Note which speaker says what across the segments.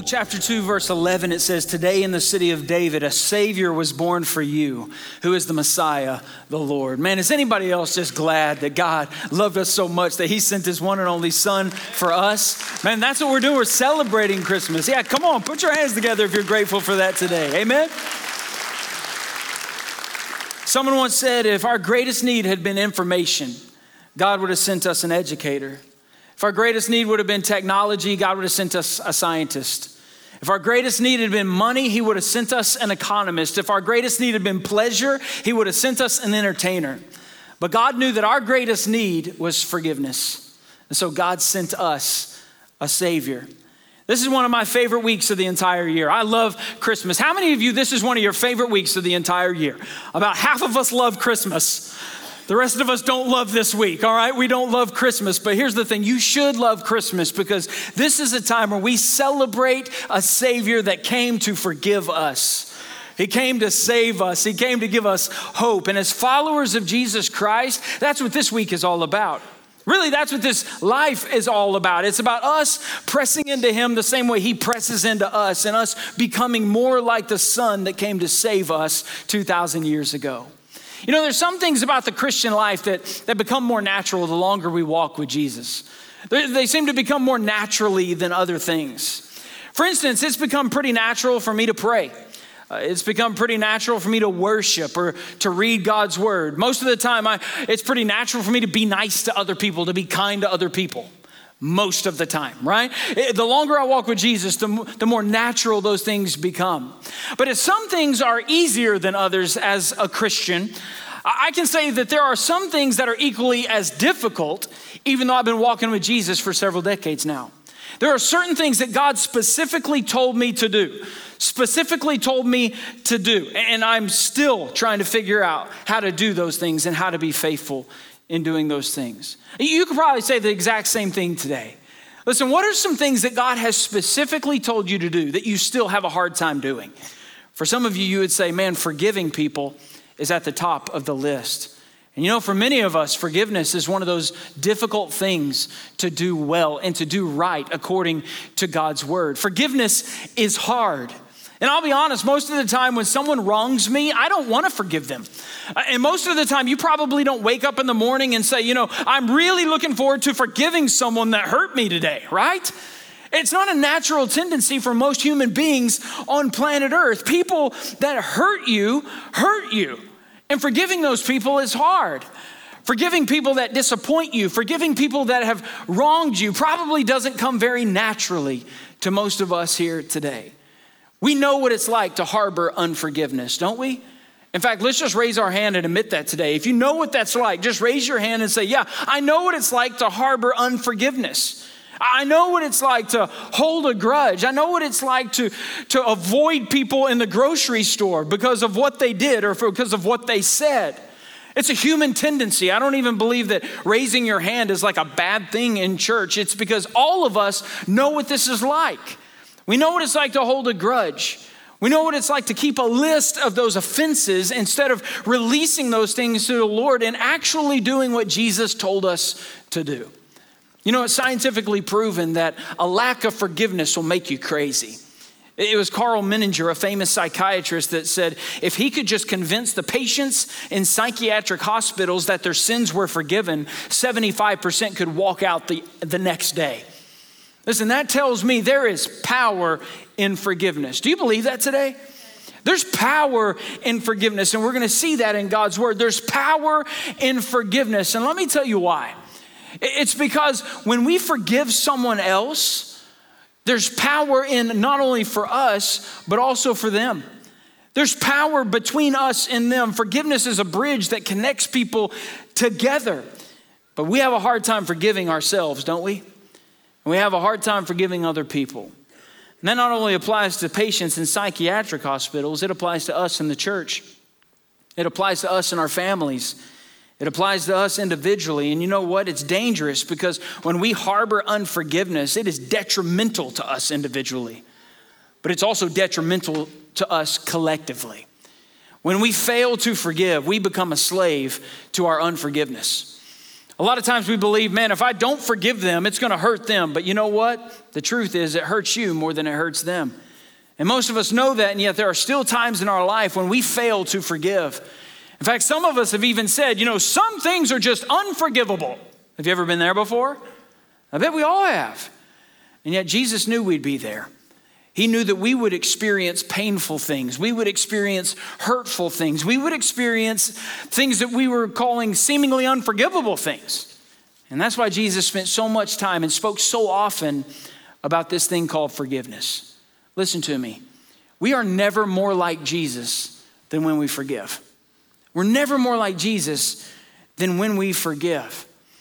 Speaker 1: chapter 2, verse 11, it says, "Today in the city of David, a Savior was born for you, who is the Messiah, the Lord." Man, is anybody else just glad that God loved us so much that he sent his one and only son for us? Man, that's what we're doing. We're celebrating Christmas. Yeah, come on, put your hands together if you're grateful for that today. Amen? Someone once said, if our greatest need had been information, God would have sent us an educator. If our greatest need would have been technology, God would have sent us a scientist. If our greatest need had been money, he would have sent us an economist. If our greatest need had been pleasure, he would have sent us an entertainer. But God knew that our greatest need was forgiveness. And so God sent us a Savior. This is one of my favorite weeks of the entire year. I love Christmas. How many of you, this is one of your favorite weeks of the entire year? About half of us love Christmas. The rest of us don't love this week, all right? We don't love Christmas, but here's the thing. You should love Christmas because this is a time where we celebrate a Savior that came to forgive us. He came to save us. He came to give us hope. And as followers of Jesus Christ, that's what this week is all about. Really, that's what this life is all about. It's about us pressing into him the same way he presses into us and us becoming more like the Son that came to save us 2,000 years ago. You know, there's some things about the Christian life that become more natural the longer we walk with Jesus. They seem to become more naturally than other things. For instance, it's become pretty natural for me to pray. It's become pretty natural for me to worship or to read God's word. Most of the time, it's pretty natural for me to be nice to other people, to be kind to other people. Most of the time, right? The longer I walk with Jesus, the more natural those things become. But if some things are easier than others as a Christian, I can say that there are some things that are equally as difficult, even though I've been walking with Jesus for several decades now. There are certain things that God specifically told me to do, and I'm still trying to figure out how to do those things and how to be faithful in doing those things. You could probably say the exact same thing today. Listen, what are some things that God has specifically told you to do that you still have a hard time doing? For some of you, you would say, man, forgiving people is at the top of the list. And you know, for many of us, forgiveness is one of those difficult things to do well and to do right according to God's word. Forgiveness is hard. And I'll be honest, most of the time when someone wrongs me, I don't want to forgive them. And most of the time, you probably don't wake up in the morning and say, you know, I'm really looking forward to forgiving someone that hurt me today, right? It's not a natural tendency for most human beings on planet Earth. People that hurt you. And forgiving those people is hard. Forgiving people that disappoint you, forgiving people that have wronged you probably doesn't come very naturally to most of us here today. We know what it's like to harbor unforgiveness, don't we? In fact, let's just raise our hand and admit that today. If you know what that's like, just raise your hand and say, yeah, I know what it's like to harbor unforgiveness. I know what it's like to hold a grudge. I know what it's like to avoid people in the grocery store because of what they did or because of what they said. It's a human tendency. I don't even believe that raising your hand is like a bad thing in church. It's because all of us know what this is like. We know what it's like to hold a grudge. We know what it's like to keep a list of those offenses instead of releasing those things to the Lord and actually doing what Jesus told us to do. You know, it's scientifically proven that a lack of forgiveness will make you crazy. It was Carl Menninger, a famous psychiatrist, that said if he could just convince the patients in psychiatric hospitals that their sins were forgiven, 75% could walk out the next day. Listen, that tells me there is power in forgiveness. Do you believe that today? There's power in forgiveness, and we're going to see that in God's word. There's power in forgiveness, and let me tell you why. It's because when we forgive someone else, there's power in not only for us, but also for them. There's power between us and them. Forgiveness is a bridge that connects people together. But we have a hard time forgiving ourselves, don't we? And we have a hard time forgiving other people. And that not only applies to patients in psychiatric hospitals, it applies to us in the church. It applies to us in our families. It applies to us individually. And you know what? It's dangerous because when we harbor unforgiveness, it is detrimental to us individually. But it's also detrimental to us collectively. When we fail to forgive, we become a slave to our unforgiveness. A lot of times we believe, man, if I don't forgive them, it's going to hurt them. But you know what? The truth is it hurts you more than it hurts them. And most of us know that, and yet there are still times in our life when we fail to forgive. In fact, some of us have even said, some things are just unforgivable. Have you ever been there before? I bet we all have. And yet Jesus knew we'd be there. He knew that we would experience painful things. We would experience hurtful things. We would experience things that we were calling seemingly unforgivable things. And that's why Jesus spent so much time and spoke so often about this thing called forgiveness. Listen to me. We are never more like Jesus than when we forgive. We're never more like Jesus than when we forgive.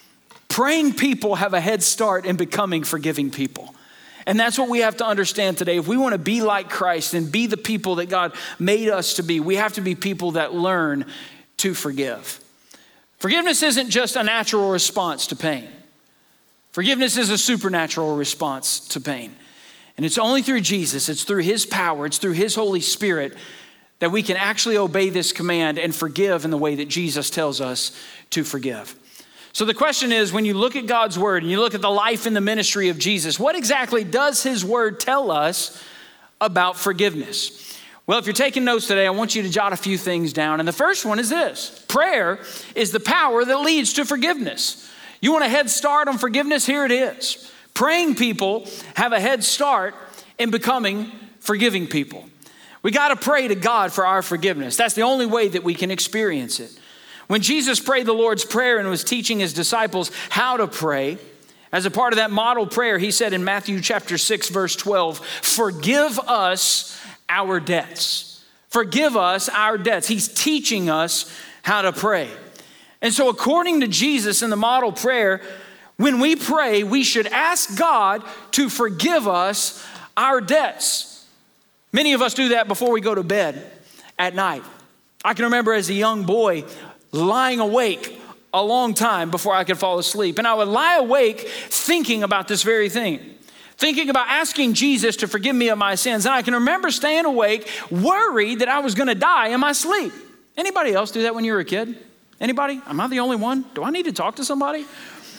Speaker 1: Praying people have a head start in becoming forgiving people. And that's what we have to understand today. If we want to be like Christ and be the people that God made us to be, we have to be people that learn to forgive. Forgiveness isn't just a natural response to pain. Forgiveness is a supernatural response to pain. And it's only through Jesus, it's through his power, it's through his Holy Spirit that we can actually obey this command and forgive in the way that Jesus tells us to forgive. So the question is, when you look at God's word and you look at the life and the ministry of Jesus, what exactly does his word tell us about forgiveness? Well, if you're taking notes today, I want you to jot a few things down. And the first one is this: prayer is the power that leads to forgiveness. You want a head start on forgiveness? Here it is. Praying people have a head start in becoming forgiving people. We got to pray to God for our forgiveness. That's the only way that we can experience it. When Jesus prayed the Lord's Prayer and was teaching his disciples how to pray, as a part of that model prayer, he said in Matthew chapter 6, verse 12, forgive us our debts. Forgive us our debts. He's teaching us how to pray. And so according to Jesus in the model prayer, when we pray, we should ask God to forgive us our debts. Many of us do that before we go to bed at night. I can remember as a young boy lying awake a long time before I could fall asleep. And I would lie awake thinking about this very thing, thinking about asking Jesus to forgive me of my sins. And I can remember staying awake, worried that I was going to die in my sleep. Anybody else do that when you were a kid? Anybody? Am I the only one? Do I need to talk to somebody?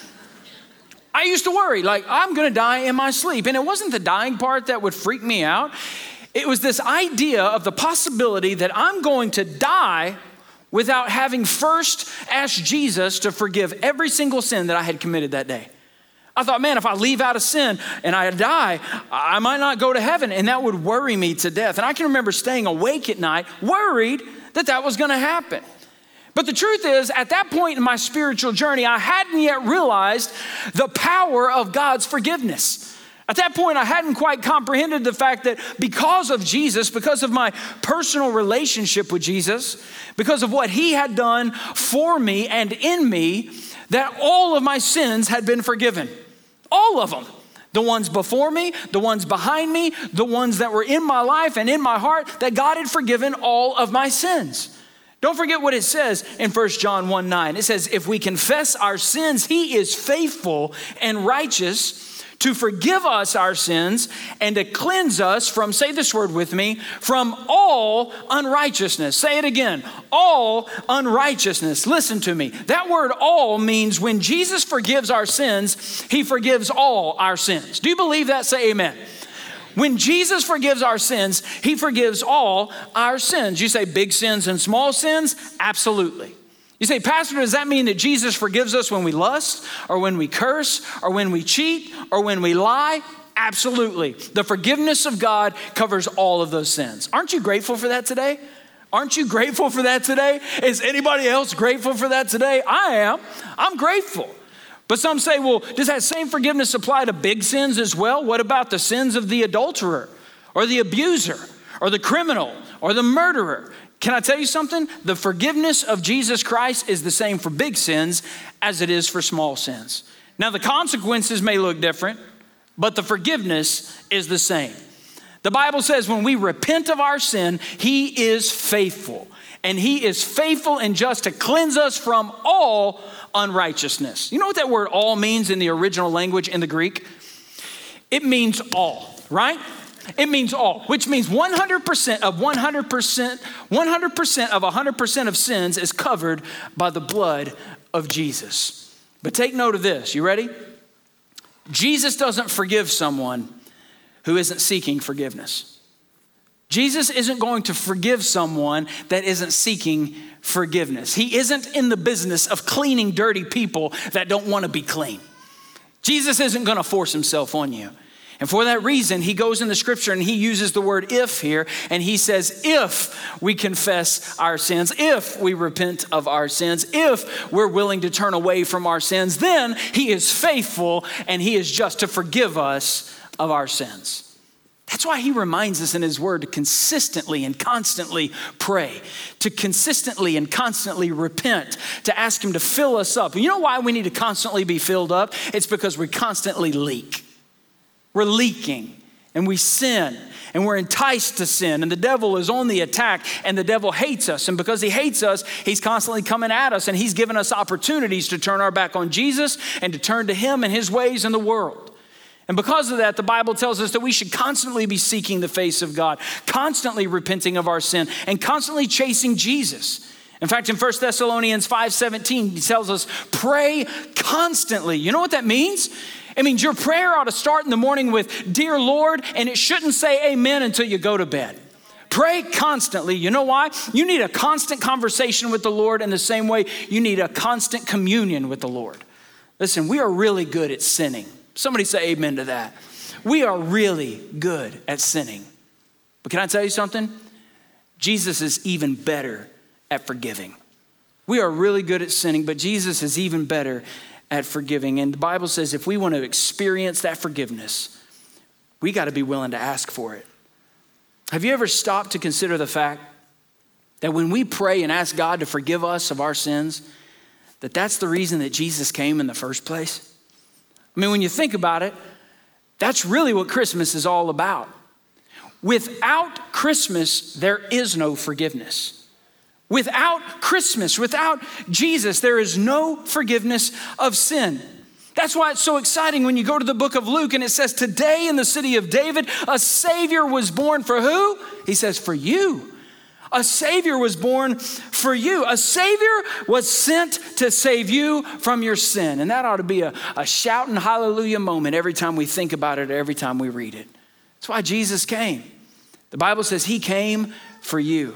Speaker 1: I used to worry, like, I'm going to die in my sleep. And it wasn't the dying part that would freak me out. It was this idea of the possibility that I'm going to die without having first asked Jesus to forgive every single sin that I had committed that day. I thought, man, if I leave out a sin and I die, I might not go to heaven. And that would worry me to death. And I can remember staying awake at night, worried that that was going to happen. But the truth is, at that point in my spiritual journey, I hadn't yet realized the power of God's forgiveness. At that point, I hadn't quite comprehended the fact that because of Jesus, because of my personal relationship with Jesus, because of what he had done for me and in me, that all of my sins had been forgiven. All of them. The ones before me, the ones behind me, the ones that were in my life and in my heart, that God had forgiven all of my sins. Don't forget what it says in 1 John 1:9. It says, if we confess our sins, he is faithful and righteous to forgive us our sins and to cleanse us from, say this word with me, from all unrighteousness. Say it again, all unrighteousness. Listen to me. That word all means when Jesus forgives our sins, he forgives all our sins. Do you believe that? Say amen. When Jesus forgives our sins, he forgives all our sins. You say big sins and small sins? Absolutely. You say, Pastor, does that mean that Jesus forgives us when we lust or when we curse or when we cheat or when we lie? Absolutely. The forgiveness of God covers all of those sins. Aren't you grateful for that today? Aren't you grateful for that today? Is anybody else grateful for that today? I am. I'm grateful. But some say, well, does that same forgiveness apply to big sins as well? What about the sins of the adulterer or the abuser or the criminal or the murderer? Can I tell you something? The forgiveness of Jesus Christ is the same for big sins as it is for small sins. Now, the consequences may look different, but the forgiveness is the same. The Bible says when we repent of our sin, he is faithful. And he is faithful and just to cleanse us from all unrighteousness. You know what that word all means in the original language in the Greek? It means all, right? It means all, which means 100% of 100%, 100% of 100% of sins is covered by the blood of Jesus. But take note of this. You ready? Jesus doesn't forgive someone who isn't seeking forgiveness. Jesus isn't going to forgive someone that isn't seeking forgiveness. He isn't in the business of cleaning dirty people that don't want to be clean. Jesus isn't going to force himself on you. And for that reason, he goes in the scripture and he uses the word if here, and he says, if we confess our sins, if we repent of our sins, if we're willing to turn away from our sins, then he is faithful and he is just to forgive us of our sins. That's why he reminds us in his word to consistently and constantly pray, to consistently and constantly repent, to ask him to fill us up. And you know why we need to constantly be filled up? It's because we constantly leak. We're leaking and we sin and we're enticed to sin, and the devil is on the attack, and the devil hates us. And because he hates us, he's constantly coming at us, and he's given us opportunities to turn our back on Jesus and to turn to him and his ways in the world. And because of that, the Bible tells us that we should constantly be seeking the face of God, constantly repenting of our sin, and constantly chasing Jesus. In fact, in 1 Thessalonians 5:17, he tells us, pray constantly. You know what that means? It means your prayer ought to start in the morning with, dear Lord, and it shouldn't say amen until you go to bed. Pray constantly. You know why? You need a constant conversation with the Lord in the same way you need a constant communion with the Lord. Listen, we are really good at sinning. Somebody say amen to that. We are really good at sinning. But can I tell you something? Jesus is even better at forgiving. We are really good at sinning, but Jesus is even better at forgiving. And the Bible says if we want to experience that forgiveness, we got to be willing to ask for it. Have you ever stopped to consider the fact that when we pray and ask God to forgive us of our sins, that's the reason that Jesus came in the first place? I mean, when you think about it, that's really what Christmas is all about. Without Christmas, there is no forgiveness. Without Christmas, without Jesus, there is no forgiveness of sin. That's why it's so exciting when you go to the book of Luke and it says, today in the city of David, a Savior was born for who? He says, for you. A Savior was born for you. A Savior was sent to save you from your sin. And that ought to be a shouting hallelujah moment every time we think about it, every time we read it. That's why Jesus came. The Bible says he came for you.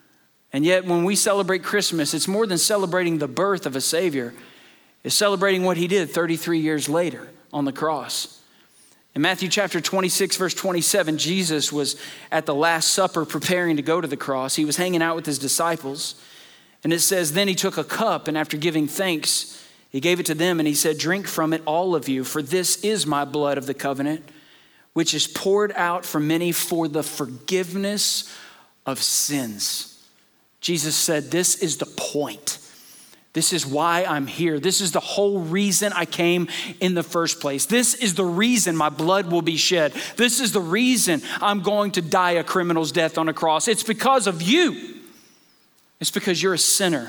Speaker 1: And yet when we celebrate Christmas, it's more than celebrating the birth of a Savior. It's celebrating what he did 33 years later on the cross. In Matthew chapter 26, verse 27, Jesus was at the Last Supper preparing to go to the cross. He was hanging out with his disciples. And it says, then he took a cup, and after giving thanks, he gave it to them, and he said, drink from it, all of you, for this is my blood of the covenant, which is poured out for many for the forgiveness of sins. Jesus said, this is the point. This is why I'm here. This is the whole reason I came in the first place. This is the reason my blood will be shed. This is the reason I'm going to die a criminal's death on a cross. It's because of you. It's because you're a sinner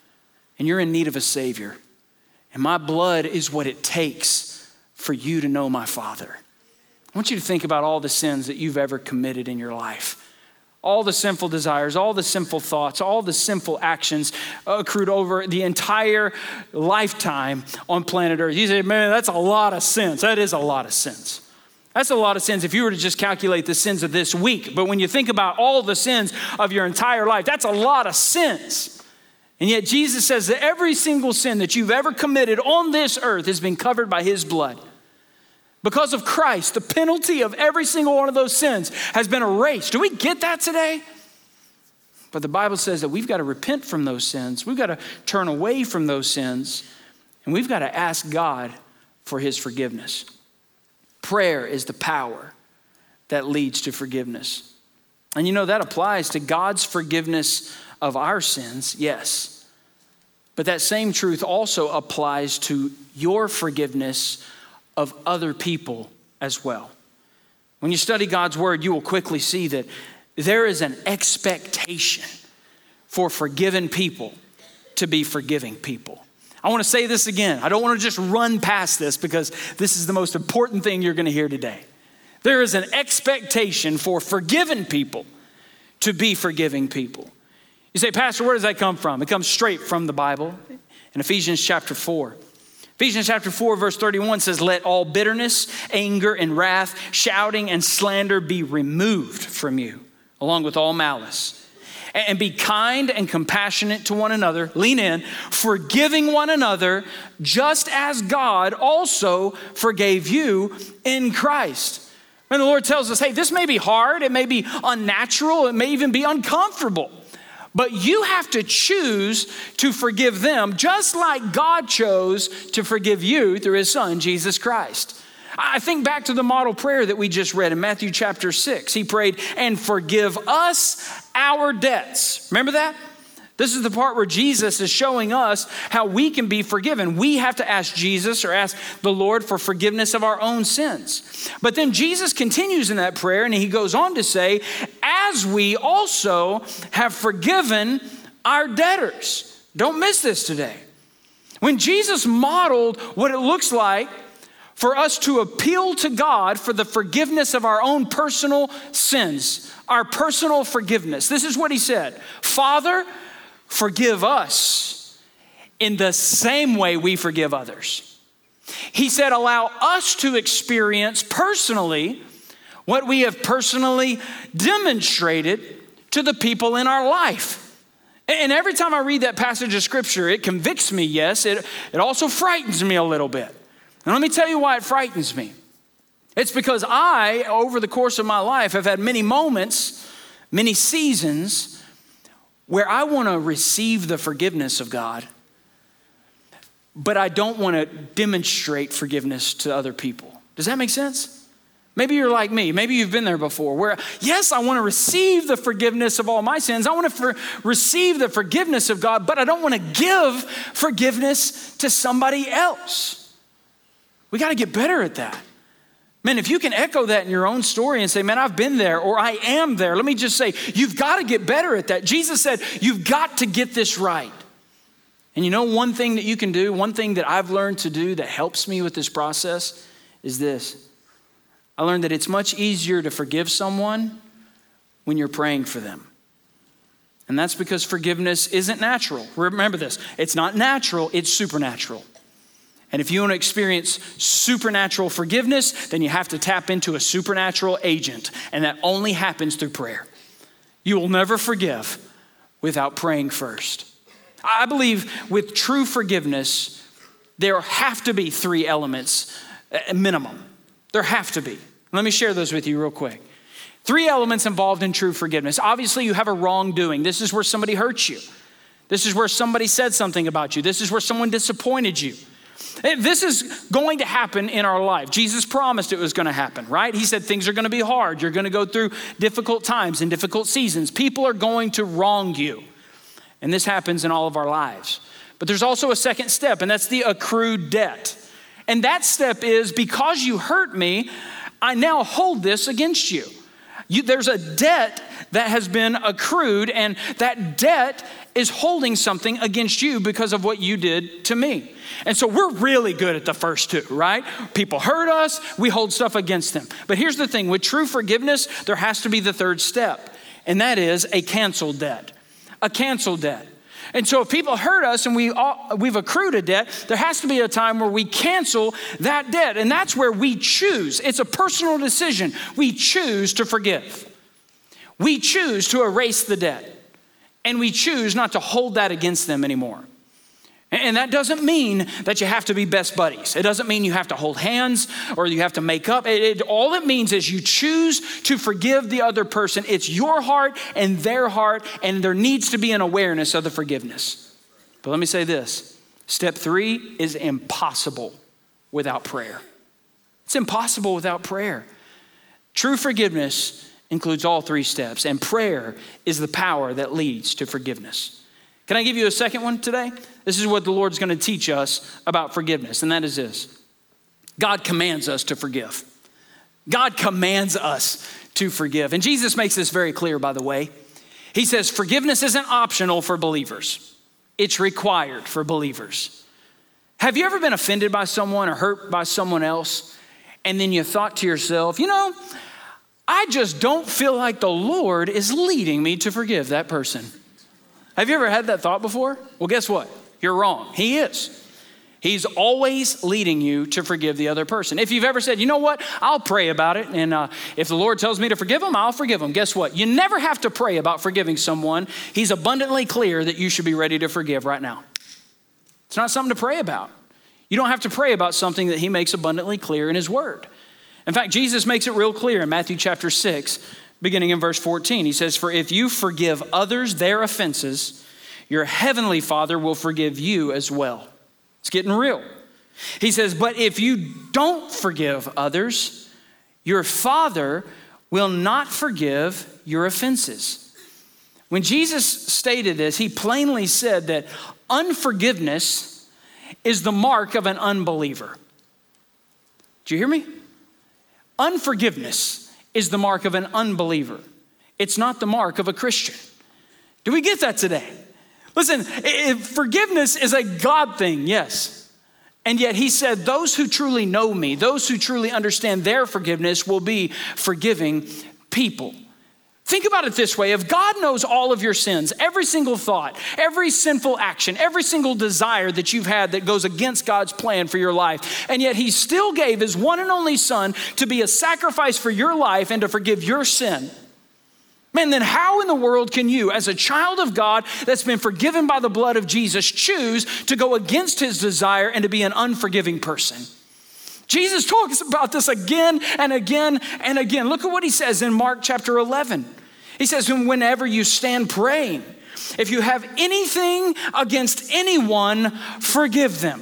Speaker 1: and you're in need of a Savior. And my blood is what it takes for you to know my Father. I want you to think about all the sins that you've ever committed in your life. All the sinful desires, all the sinful thoughts, all the sinful actions accrued over the entire lifetime on planet Earth. You say, man, that's a lot of sins. That is a lot of sins. That's a lot of sins if you were to just calculate the sins of this week. But when you think about all the sins of your entire life, that's a lot of sins. And yet Jesus says that every single sin that you've ever committed on this earth has been covered by his blood. Because of Christ, the penalty of every single one of those sins has been erased. Do we get that today? But the Bible says that we've got to repent from those sins. We've got to turn away from those sins. And we've got to ask God for his forgiveness. Prayer is the power that leads to forgiveness. And you know that applies to God's forgiveness of our sins, yes. But that same truth also applies to your forgiveness of other people as well. When you study God's word, you will quickly see that there is an expectation for forgiven people to be forgiving people. I want to say this again. I don't want to just run past this because this is the most important thing you're going to hear today. There is an expectation for forgiven people to be forgiving people. You say, Pastor, where does that come from? It comes straight from the Bible. In Ephesians chapter 4, Ephesians chapter 4, verse 31 says, let all bitterness, anger, and wrath, shouting, and slander be removed from you, along with all malice. And be kind and compassionate to one another. Lean in, forgiving one another, just as God also forgave you in Christ. And the Lord tells us, hey, this may be hard, it may be unnatural, it may even be uncomfortable. But you have to choose to forgive them just like God chose to forgive you through his son, Jesus Christ. I think back to the model prayer that we just read in Matthew chapter 6. He prayed, and forgive us our debts. Remember that? This is the part where Jesus is showing us how we can be forgiven. We have to ask Jesus or ask the Lord for forgiveness of our own sins. But then Jesus continues in that prayer and he goes on to say, as we also have forgiven our debtors. Don't miss this today. When Jesus modeled what it looks like for us to appeal to God for the forgiveness of our own personal sins, our personal forgiveness. This is what he said, Father, forgive us in the same way we forgive others. He said, allow us to experience personally what we have personally demonstrated to the people in our life. And every time I read that passage of scripture, it convicts me, yes. It also frightens me a little bit. And let me tell you why it frightens me. It's because I, over the course of my life, have had many moments, many seasons where I want to receive the forgiveness of God, but I don't want to demonstrate forgiveness to other people. Does that make sense? Maybe you're like me. Maybe you've been there before where, yes, I want to receive the forgiveness of all my sins. I want to receive the forgiveness of God, but I don't want to give forgiveness to somebody else. We got to get better at that. Man, if you can echo that in your own story and say, man, I've been there or I am there. Let me just say, you've got to get better at that. Jesus said, you've got to get this right. And you know one thing that you can do, one thing that I've learned to do that helps me with this process is this. I learned that it's much easier to forgive someone when you're praying for them. And that's because forgiveness isn't natural. Remember this, it's not natural, it's supernatural. And if you want to experience supernatural forgiveness, then you have to tap into a supernatural agent. And that only happens through prayer. You will never forgive without praying first. I believe with true forgiveness, there have to be 3 elements, minimum. There have to be. Let me share those with you real quick. 3 elements involved in true forgiveness. Obviously, you have a wrongdoing. This is where somebody hurt you. This is where somebody said something about you. This is where someone disappointed you. This is going to happen in our life. Jesus promised it was going to happen, right? He said things are going to be hard. You're going to go through difficult times and difficult seasons. People are going to wrong you. And this happens in all of our lives. But there's also a second step, and that's the accrued debt. And that step is, because you hurt me, I now hold this against you. There's a debt that has been accrued, and that debt is holding something against you because of what you did to me. And so we're really good at the first 2, right? People hurt us, we hold stuff against them. But here's the thing, with true forgiveness, there has to be the third step, and that is a canceled debt. A canceled debt. And so if people hurt us and we've accrued a debt, there has to be a time where we cancel that debt. And that's where we choose. It's a personal decision. We choose to forgive. We choose to erase the debt. And we choose not to hold that against them anymore. And that doesn't mean that you have to be best buddies. It doesn't mean you have to hold hands or you have to make up. All it means is you choose to forgive the other person. It's your heart and their heart, and there needs to be an awareness of the forgiveness. But let me say this. Step 3 is impossible without prayer. It's impossible without prayer. True forgiveness includes all 3 steps, and prayer is the power that leads to forgiveness. Can I give you a second one today? This is what the Lord's going to teach us about forgiveness, and that is this. God commands us to forgive. God commands us to forgive. And Jesus makes this very clear, by the way. He says forgiveness isn't optional for believers. It's required for believers. Have you ever been offended by someone or hurt by someone else, and then you thought to yourself, I just don't feel like the Lord is leading me to forgive that person? Have you ever had that thought before? Well, guess what? You're wrong. He is. He's always leading you to forgive the other person. If you've ever said, you know what, I'll pray about it, and if the Lord tells me to forgive them, I'll forgive them. Guess what? You never have to pray about forgiving someone. He's abundantly clear that you should be ready to forgive right now. It's not something to pray about. You don't have to pray about something that he makes abundantly clear in his word. In fact, Jesus makes it real clear in Matthew chapter 6, beginning in verse 14. He says, for if you forgive others their offenses, your heavenly Father will forgive you as well. It's getting real. He says, but if you don't forgive others, your Father will not forgive your offenses. When Jesus stated this, he plainly said that unforgiveness is the mark of an unbeliever. Do you hear me? Unforgiveness is the mark of an unbeliever. It's not the mark of a Christian. Do we get that today? Listen, forgiveness is a God thing, yes. And yet he said, those who truly know me, those who truly understand their forgiveness will be forgiving people. Think about it this way. If God knows all of your sins, every single thought, every sinful action, every single desire that you've had that goes against God's plan for your life, and yet he still gave his one and only son to be a sacrifice for your life and to forgive your sin, man, then how in the world can you, as a child of God that's been forgiven by the blood of Jesus, choose to go against his desire and to be an unforgiving person? Jesus talks about this again and again and again. Look at what he says in Mark chapter 11. He says, whenever you stand praying, if you have anything against anyone, forgive them,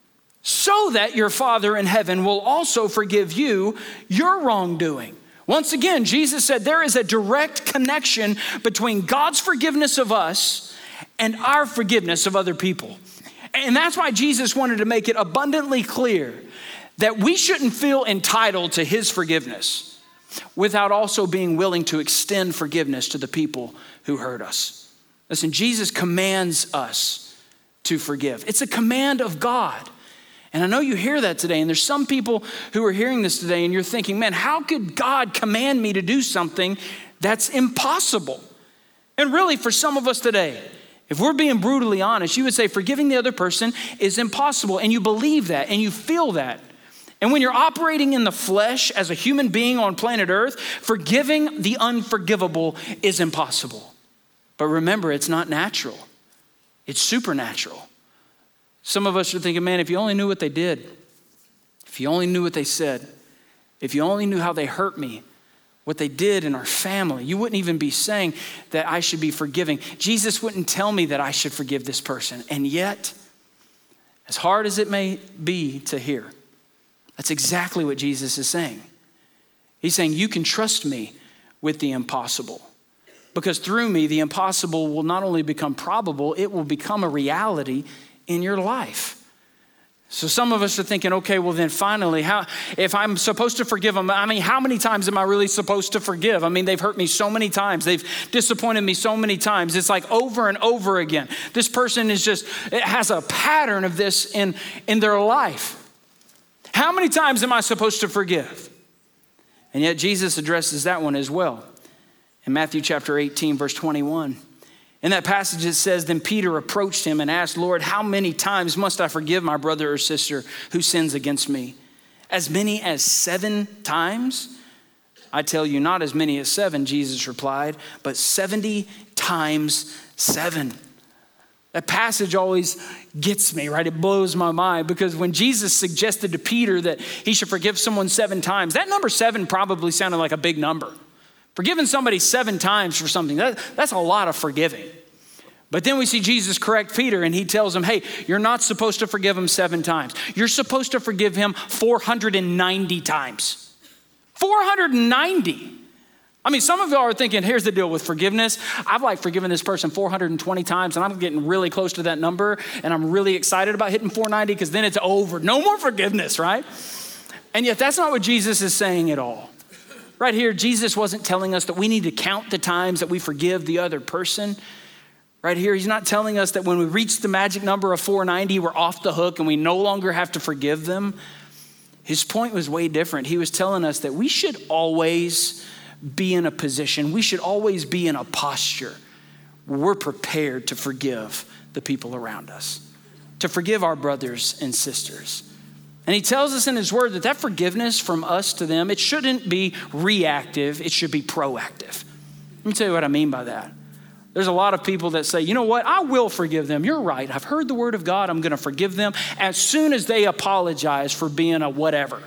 Speaker 1: so that your Father in heaven will also forgive you your wrongdoing. Once again, Jesus said there is a direct connection between God's forgiveness of us and our forgiveness of other people. And that's why Jesus wanted to make it abundantly clear that we shouldn't feel entitled to his forgiveness without also being willing to extend forgiveness to the people who hurt us. Listen, Jesus commands us to forgive. It's a command of God. And I know you hear that today, and there's some people who are hearing this today and you're thinking, man, how could God command me to do something that's impossible? And really, for some of us today, if we're being brutally honest, you would say forgiving the other person is impossible, and you believe that and you feel that. And when you're operating in the flesh as a human being on planet Earth, forgiving the unforgivable is impossible. But remember, it's not natural. It's supernatural. Some of us are thinking, man, if you only knew what they did, if you only knew what they said, if you only knew how they hurt me, what they did in our family, you wouldn't even be saying that I should be forgiving. Jesus wouldn't tell me that I should forgive this person. And yet, as hard as it may be to hear, that's exactly what Jesus is saying. He's saying, you can trust me with the impossible. Because through me, the impossible will not only become probable, it will become a reality in your life. So some of us are thinking, okay, well then finally, if I'm supposed to forgive them, I mean, how many times am I really supposed to forgive? I mean, they've hurt me so many times. They've disappointed me so many times. It's like over and over again. This person it has a pattern of this in their life. How many times am I supposed to forgive? And yet Jesus addresses that one as well. In Matthew chapter 18, verse 21. In that passage it says, then Peter approached him and asked, Lord, how many times must I forgive my brother or sister who sins against me? As many as 7 times? I tell you, not as many as 7, Jesus replied, but 70 times 7. That passage always gets me, right? It blows my mind, because when Jesus suggested to Peter that he should forgive someone 7 times, that number 7 probably sounded like a big number. Forgiving somebody 7 times for something, that's a lot of forgiving. But then we see Jesus correct Peter, and he tells him, hey, you're not supposed to forgive him 7 times. You're supposed to forgive him 490 times. 490. I mean, some of y'all are thinking, here's the deal with forgiveness. I've like forgiven this person 420 times, and I'm getting really close to that number, and I'm really excited about hitting 490 because then it's over. No more forgiveness, right? And yet that's not what Jesus is saying at all. Right here, Jesus wasn't telling us that we need to count the times that we forgive the other person. Right here, he's not telling us that when we reach the magic number of 490, we're off the hook and we no longer have to forgive them. His point was way different. He was telling us that we should always be in a position, we should always be in a posture where we're prepared to forgive the people around us. to forgive our brothers and sisters. And he tells us in his word that forgiveness from us to them, it shouldn't be reactive, it should be proactive. Let me tell you what I mean by that. There's a lot of people that say, you know what, I will forgive them. You're right. I've heard the word of God. I'm going to forgive them as soon as they apologize for being a whatever.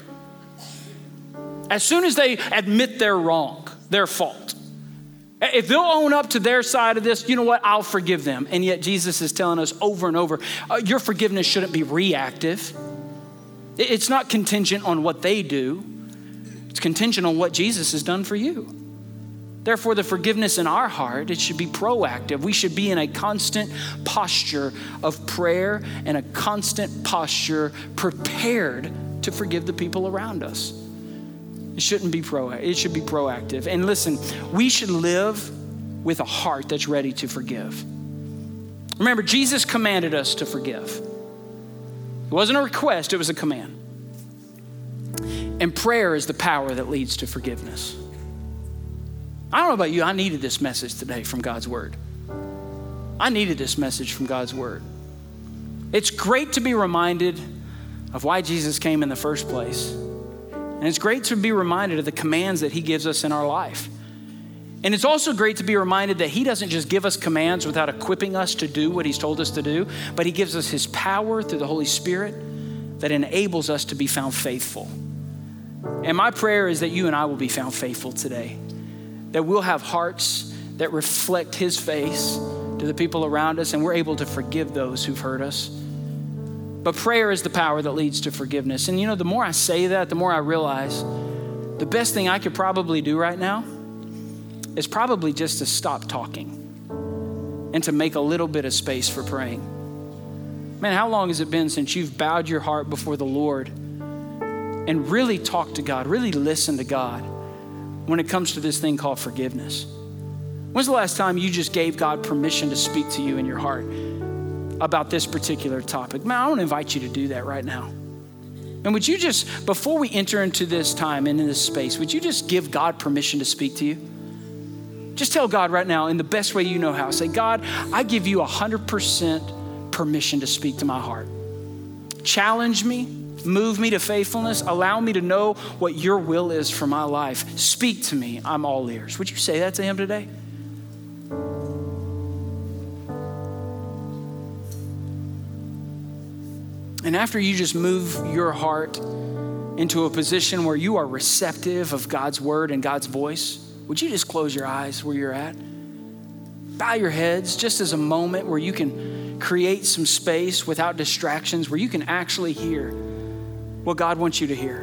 Speaker 1: As soon as they admit they're wrong, their fault. If they'll own up to their side of this, you know what, I'll forgive them. And yet Jesus is telling us over and over, your forgiveness shouldn't be reactive. It's not contingent on what they do. It's contingent on what Jesus has done for you. Therefore, the forgiveness in our heart, it should be proactive. We should be in a constant posture of prayer and a constant posture prepared to forgive the people around us. It shouldn't be proactive. It should be proactive. And listen, we should live with a heart that's ready to forgive. Remember, Jesus commanded us to forgive. It wasn't a request, it was a command. And prayer is the power that leads to forgiveness. I don't know about you, I needed this message today from God's word. I needed this message from God's word. It's great to be reminded of why Jesus came in the first place. And it's great to be reminded of the commands that he gives us in our life. And it's also great to be reminded that he doesn't just give us commands without equipping us to do what he's told us to do, but he gives us his power through the Holy Spirit that enables us to be found faithful. And my prayer is that you and I will be found faithful today. That we'll have hearts that reflect his face to the people around us, and we're able to forgive those who've hurt us. But prayer is the power that leads to forgiveness. And you know, the more I say that, the more I realize the best thing I could probably do right now is probably just to stop talking and to make a little bit of space for praying. Man, how long has it been since you've bowed your heart before the Lord and really talked to God, really listened to God when it comes to this thing called forgiveness? When's the last time you just gave God permission to speak to you in your heart about this particular topic? Man, I want to invite you to do that right now. And would you just, before we enter into this time and in this space, would you just give God permission to speak to you? Just tell God right now in the best way you know how. Say, God, I give you 100% permission to speak to my heart. Challenge me, move me to faithfulness, allow me to know what your will is for my life. Speak to me, I'm all ears. Would you say that to him today? And after you just move your heart into a position where you are receptive of God's word and God's voice, would you just close your eyes where you're at? Bow your heads just as a moment where you can create some space without distractions, where you can actually hear what God wants you to hear.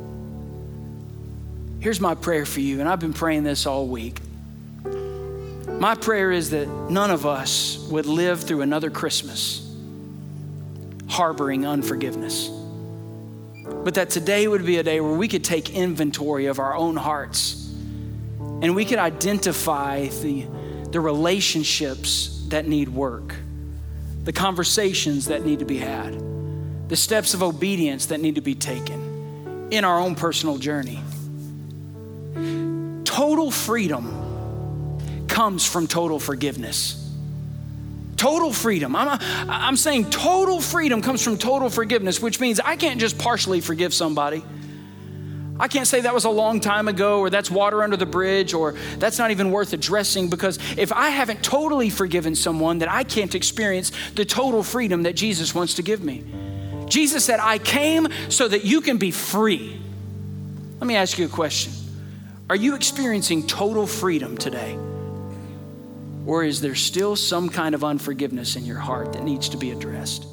Speaker 1: Here's my prayer for you, and I've been praying this all week. My prayer is that none of us would live through another Christmas harboring unforgiveness, but that today would be a day where we could take inventory of our own hearts and we could identify the relationships that need work, the conversations that need to be had, the steps of obedience that need to be taken in our own personal journey. Total freedom comes from total forgiveness. Total freedom. I'm saying total freedom comes from total forgiveness, which means I can't just partially forgive somebody. I can't say that was a long time ago, or that's water under the bridge, or that's not even worth addressing, because if I haven't totally forgiven someone, then I can't experience the total freedom that Jesus wants to give me. Jesus said, I came so that you can be free. Let me ask you a question. Are you experiencing total freedom today? Or is there still some kind of unforgiveness in your heart that needs to be addressed?